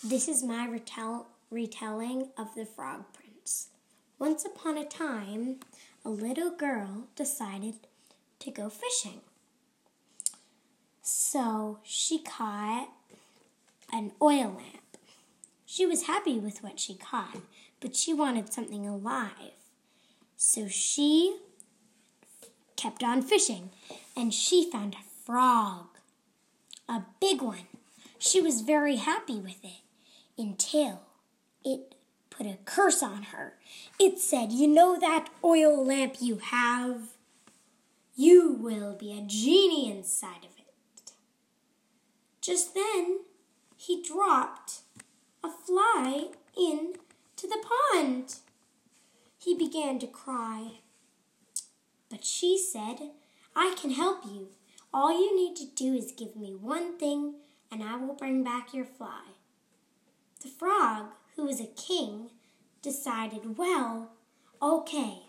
This is my retelling of the Frog Prince. Once upon a time, a little girl decided to go fishing. So she caught an oil lamp. She was happy with what she caught, but she wanted something alive. So she kept on fishing, and she found a frog, a big one. She was very happy with it until it put a curse on her. It said, "You know that oil lamp you have? You will be a genie inside of it." Just then, he dropped a fly into the pond. He began to cry. But she said, "I can help you. All you need to do is give me one thing, and I will bring back your fly." The frog, who was a king, decided, well, okay.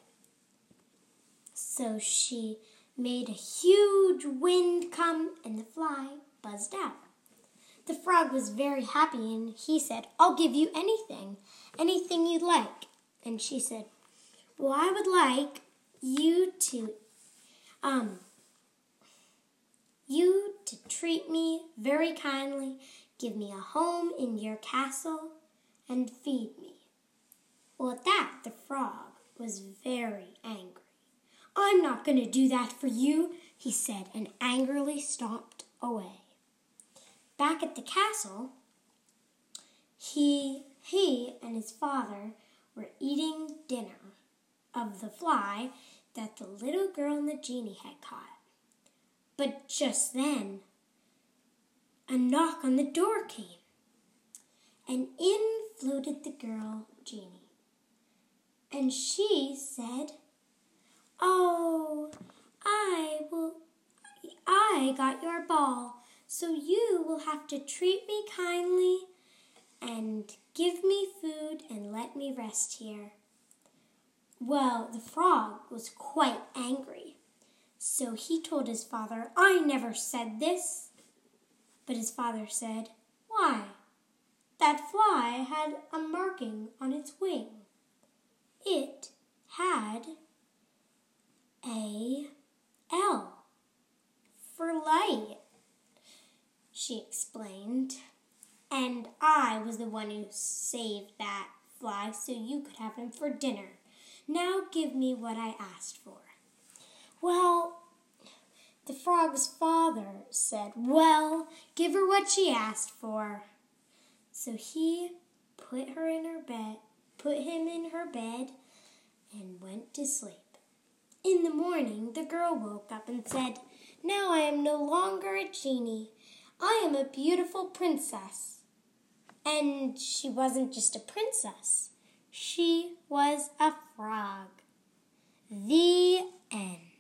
So she made a huge wind come, and the fly buzzed out. The frog was very happy, and he said, "I'll give you anything you'd like." And she said, "Well, I would like you to treat me very kindly, give me a home in your castle, and feed me." Well, at that, the frog was very angry. "I'm not going to do that for you," he said, and angrily stomped away. Back at the castle, he and his father were eating dinner of the fly that the little girl and the genie had caught. But just then, a knock on the door came, and in floated the girl genie. And she said, "Oh, I got your ball, so you will have to treat me kindly and give me food and let me rest here." Well, the frog was quite angry, so he told his father, "I never said this." But his father said, "Why, that fly had a marking on its wing. It had a L for light," she explained. "And I was the one who saved that fly so you could have him for dinner. Now give me what I asked for." Well, the frog's father said, "Well, give her what she asked for." So he put him in her bed and went to sleep. In the morning, the girl woke up and said, "Now I am no longer a genie. I am a beautiful princess." And she wasn't just a princess. She was a frog. The end.